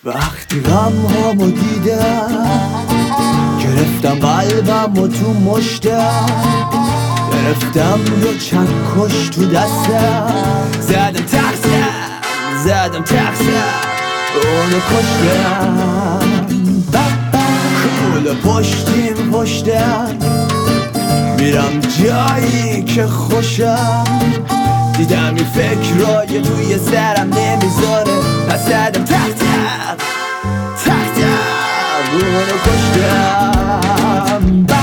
وقتی غم هامو دیدم گرفتم قلبم و تو مشتم، گرفتم یه چکش تو دستم، زدم تقصیم اونو کشتم. کول پشتم میرم جایی که خوشم، دیدم این فکرای توی سرم نمیذاره، پس زدم تقصیم اونو کشتم.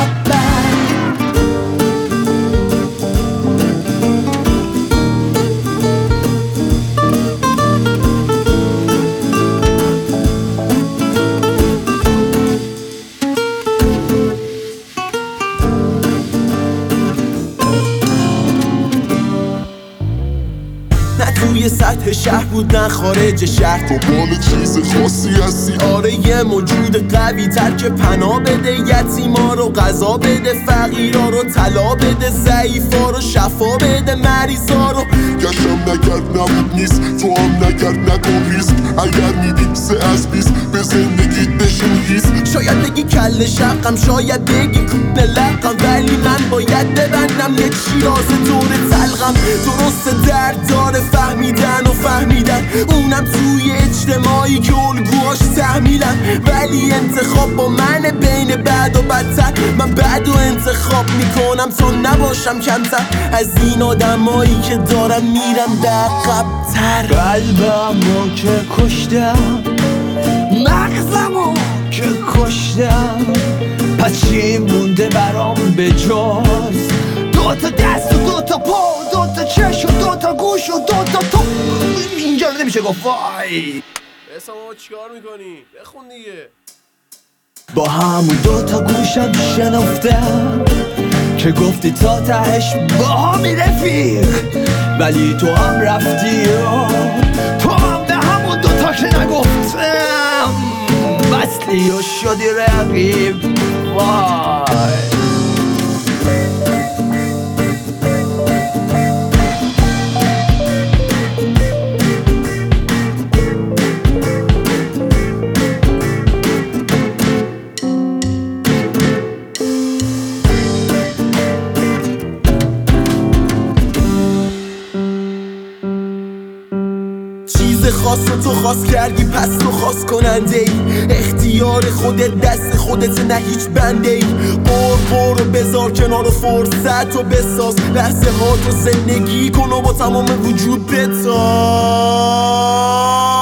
توی سطح شهر بود نه خارج شهر، تو بال چیز خاصی هستی. آره یه موجود قوی تر که پناه بده یتیما رو، غذا بده فقیرا رو، طلا بده ضعیفا رو، شفا بده مریضا رو. گشم نکرد نبود نیست، تو هم نکرد نکن ریسک. اگر میدید 3 از 20 به زندگیت بشین هیس. شاید بگی کل شقم، شاید بگی کوبه لقم، ولی من باید ببندم یک شیراز دور تلقم. درست درد داره فهمیدن اونم توی اجتماعی که الگوهاش تحمیلن، ولی انتخاب با من بین بد و بدتر. من بد و انتخاب میکنم تا نباشم کمتر از این آدمایی که دارن میرن به عقب‌تر. قلبمو که کشتم، مغزمو که کشتم، پس چی مونده برام به جز 2 تا دست و 2 تا پا و 2 تا چشم و 2 تا گوش و 2 تا تو. اینجا رو نمیشه گفت وای. اسم ما چیکار میکنی؟ بخون دیگه. با همون 2 تا گوشم شنفتم که گفتی تا تهش با همی رفیق، ولی تو هم رفتی و تو هم به همون 2 تا که نگفتم بستی و شدی رقیب. وای خاص تو خاص کردی پس تو خاص کننده ای. اختیار خودت دست خودت نه هیچ بنده ای. برو بذار کنار و فرصت و بساز، لحظه ها تو زندگی کن و با تمام وجود بتاز.